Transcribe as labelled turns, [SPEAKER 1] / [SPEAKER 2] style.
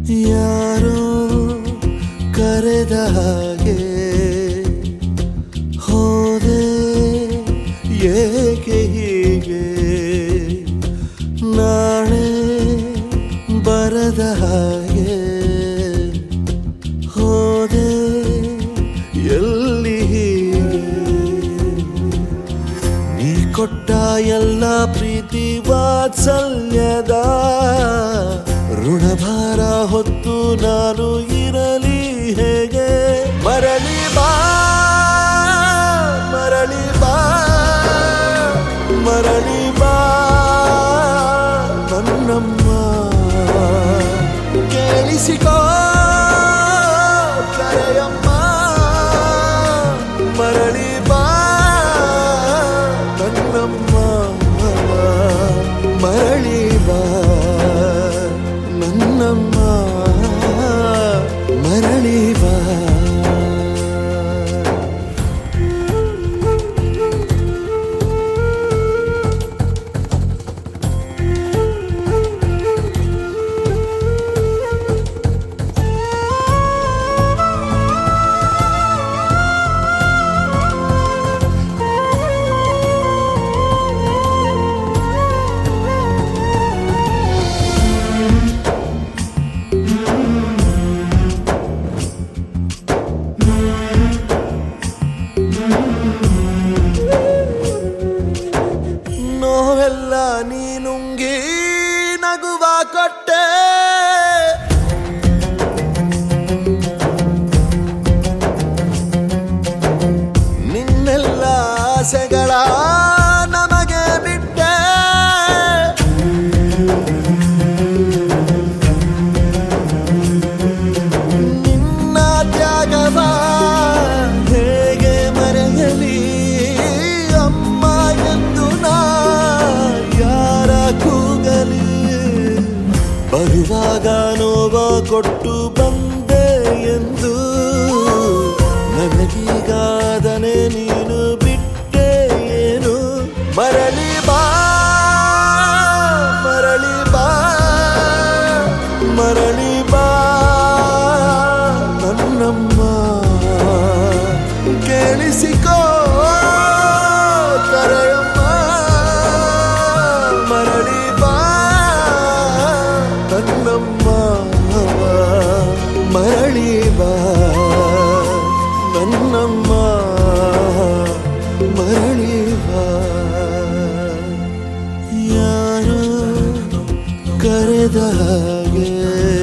[SPEAKER 1] ಯಾರೋ ಕರೆದ ಹಾಗೆ ಹೋದೆ ಏಕೆ ಹೀಗೆ ನಾಳೆ ಬರದ ಹಾಗೆ ಹೋದೆ ಎಲ್ಲಿ ಹೀಗೆ ನೀ ಕೊಟ್ಟ ಎಲ್ಲ ಪ್ರೀತಿ ವಾತ್ಸಲ್ಯದ ಋಣಭಾರ ಹೊತ್ತು ನಾನು ಇರಲಿ ಹೇಗೆ ಮರಳಿ ಬಾ ಮರಳಿ ಬಾ ಮರಳಿ ಬಾ ನನ್ನಮ್ಮ ಕೇಳಿಸಿಕೋ ಕರೆಯಮ್ಮ ಮರಳಿ ಬಾ ನನ್ನಮ್ಮ ಮರಳಿ ಬಾ ನನ್ನಮ್ಮ ಮರಳಿ ಬಾ ನೋವೆಲ್ಲ ನೀನುಂಗಿ ನಗುವ ಕೊಟ್ಟೆ ನಿನ್ನೆಲ್ಲ ಆಸೆಗಳ ನಮಗೆ ಬಿಟ್ಟೆ ನಿನ್ನ ತ್ಯಾಗವ ಹೇಗೆ ಮರೆಯಲಿ ಅಮ್ಮ ಎಂದು ಯಾರ ಕೂಗಲಿ ಬರುವಾಗ ನೋವ ಕೊಟ್ಟು ಬಂದೆ ಎಂದು ನನಗೀಗಾದನೆ ನೀನು ಬಿಟ್ಟೆ ಏನು ಮರಳಿ ಬಾ ಮರಳಿ ಬಾ ಮರಳಿ ಬಾ ನನ್ನಮ್ಮ ಕೇಳಿಸಿಕೋ ಕರೆಯಮ್ಮ ಮರಳಿ ಬಾ ನನ್ನಮ್ಮ ಮರಳಿ ಬಾ ನನ್ನಮ್ಮ ಮರಳಿ ಬಾ ಯಾರೋ ಕರೆದ ಹಾಗೆ